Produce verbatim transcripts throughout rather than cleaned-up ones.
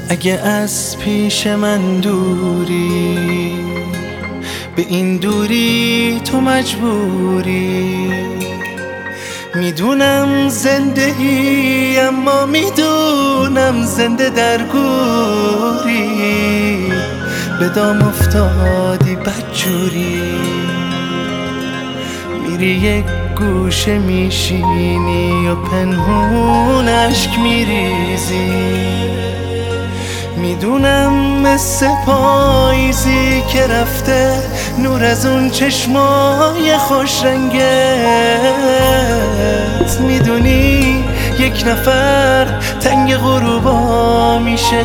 اگه از پیش من دوری، به این دوری تو مجبوری. میدونم زنده ای اما میدونم زنده در گوری. به دام افتادی بدجوری، میری یک گوشه میشینی و پنهون اشک میریزی. میدونم مثل پاییزی که رفته نور از اون چشمای خوش رنگت. میدونی یک نفر تنگ غروبا میشه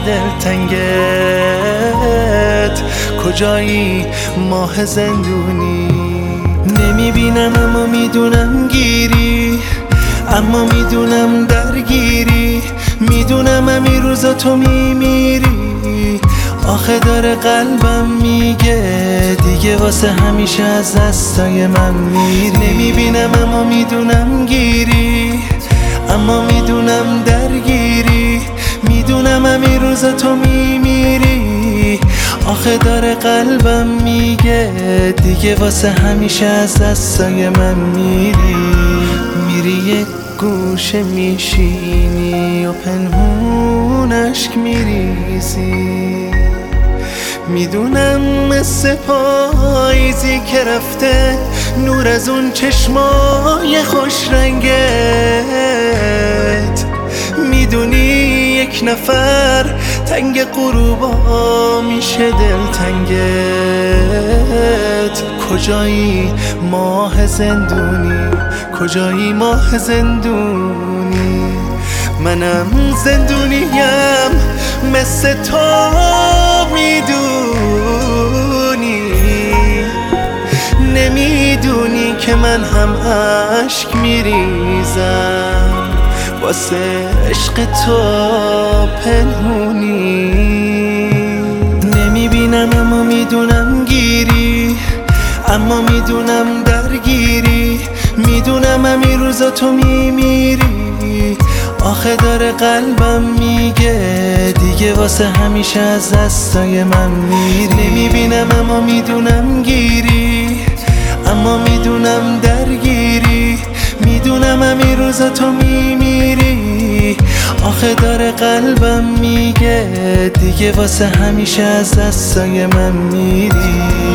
دلتنگت. کجایی ماه زندونی؟ نمیبینم اما میدونم گیری، اما میدونم درگیری. میدونم همین روزا تو میمیری. آخه داره قلبم میگه دیگه واسه همیشه از دستای من میری. نمیبینم اما میدونم گیری، اما میدونم درگیری. میدونم همین روزا تو میمیری. آخه داره قلبم میگه دیگه واسه همیشه از دستای من میری. میری یک گوشه میشینی و پنهون اشک میریزی. میدونم مثل پاییزی که رفته نور از اون چشمای خوش رنگت. میدونی یک نفر تنگ غروبا میشه دلتنگت. کجایی ماه زندونی؟ کجایی ماه زندونی؟ منم زندونیم مثل تو میدونی. نمیدونی که من هم اشک میریزم واسه عشق تو پنهونی. نمیبینم اما میدونم گیری، اما میدونم درگیری. میدونم همین روزا تو میمیری. آخه داره قلبم میگه دیگه واسه همیشه از دستای من میری. نمیبینم اما میدونم گیری، اما میدونم درگیری. میدونم همین روزا تو میمیری. آخه داره قلبم میگه دیگه واسه همیشه از دستای من میری.